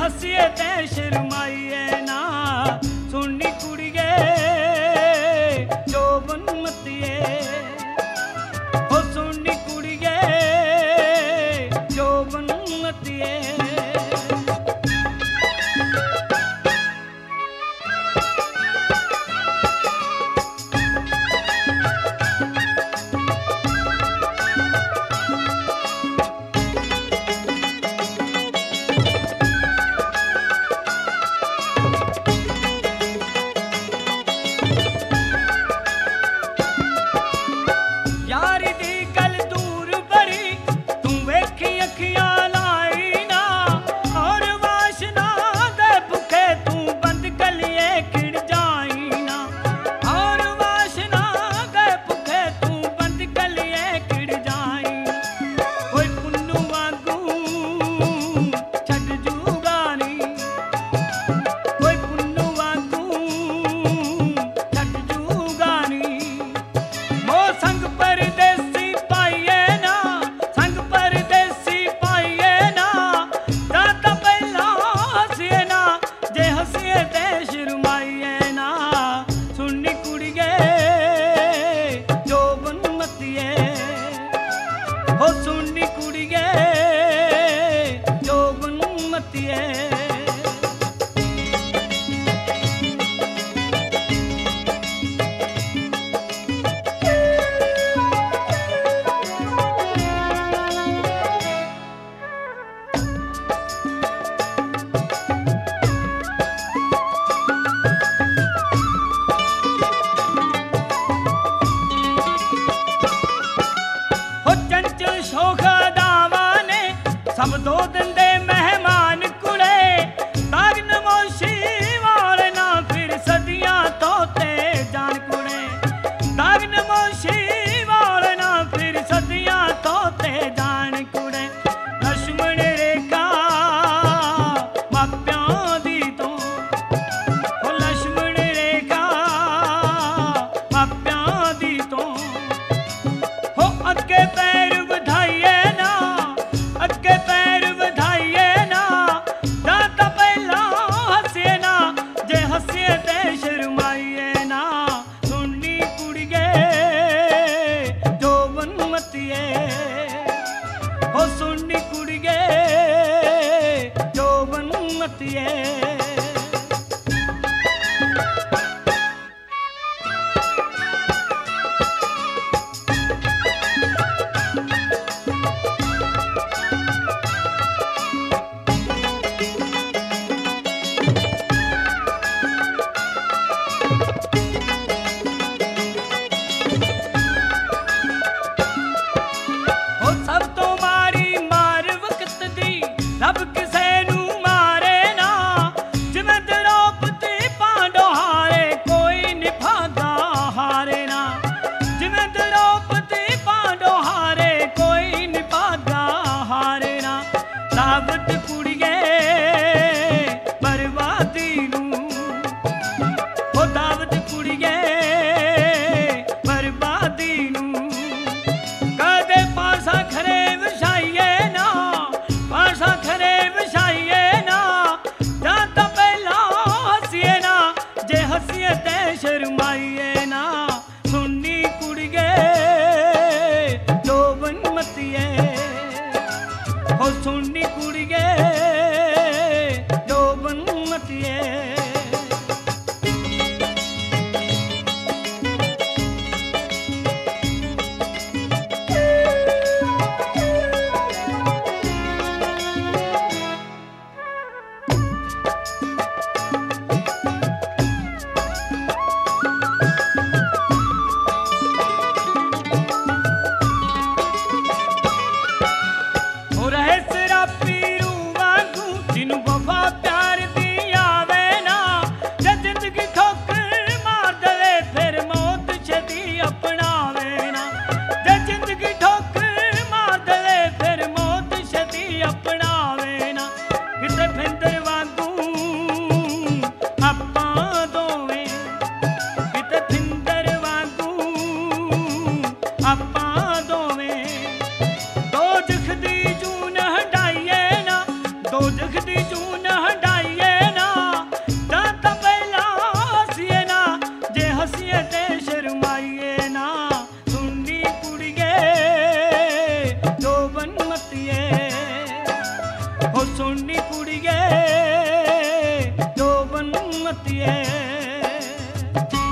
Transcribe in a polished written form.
हसीए ते शर्माइए ना सुननी कुड़िए जो बनमतिए हो सुननी कुड़िए जो बनमतिए। सब दो दिन दे मेहमान कुड़े दाग नमोशी वाले ना फिर सदियां तोते जान कुड़े दाग नमोशी वाले ना फिर सदियां तोते जान कुड़े। लक्ष्मण रेखा माप्यां दी तो ओ लक्ष्मण रेखा माप्यां दी तो हो अगे पैर बढ़ाइए ना अगे पैर बढ़ाइए ना दाता पहला हंसिए ना जे हंसिए ते शर्माइए ना सुननी कुड़िए जो बनमतिए हो सुननी कुड़िए जो बनमतिए। रब किसे नू मारे ना जिवें द्रौपदी पांडो हारे कोई निभागा हारे ना जिवें द्रौपदी पांडो हारे कोई निभागा हारे ना। दावत कुड़िए बर्बादी नू ओ दावत कुड़िए बर्बादी नू कदे पासा खरे विछाइए ना पासा खरे विछाइए ना जाता पहला हंसिए ना जे हंसिए ते शर्माइए ना सुननी कुड़िए जो बनमतिए हो सुननी कुड़िए जो बनमतिए। दो जख दी जून हटाइए ना दो जख दी जून हटाइए मतिए जो बनमतिए।